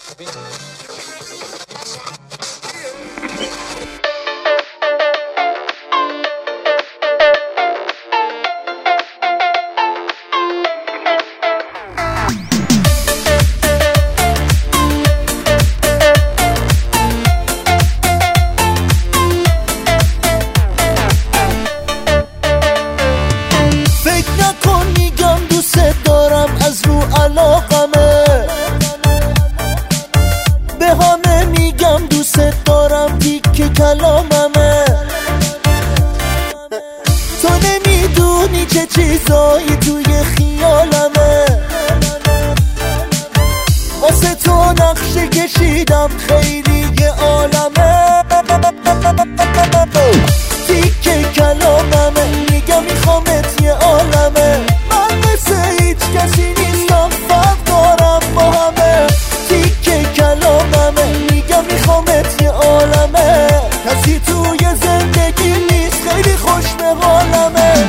علاقمه، به همه میگم دوست دارم، تیک کلاممه. تو نمیدونی چه چیزایی توی خیالمه، واسه تو نقشه کشیدم خیلی یه عالمه. تیک کلاممه، میگم میخوامت یه عالمه. من مثل هیچ کسی نیستم، فرق دارم با همه. تیک کلاممه، میگم میخوامت یه عالمه. کسی توی زندگی نیست، خیلی خوش به حالمه.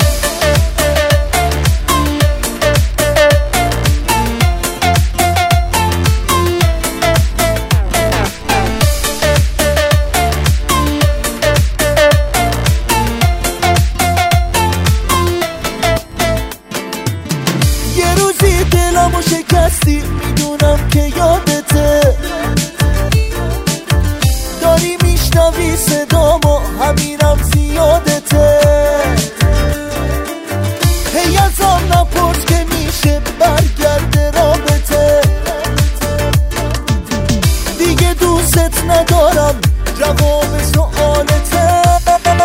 دلمو شکستی، میدونم که یادته، داری میشنوی صدامو، همینم زیادته. هی ازم نپرس که میشه برگرده رابطه، دیگه دوست ندارم، جواب سوالته.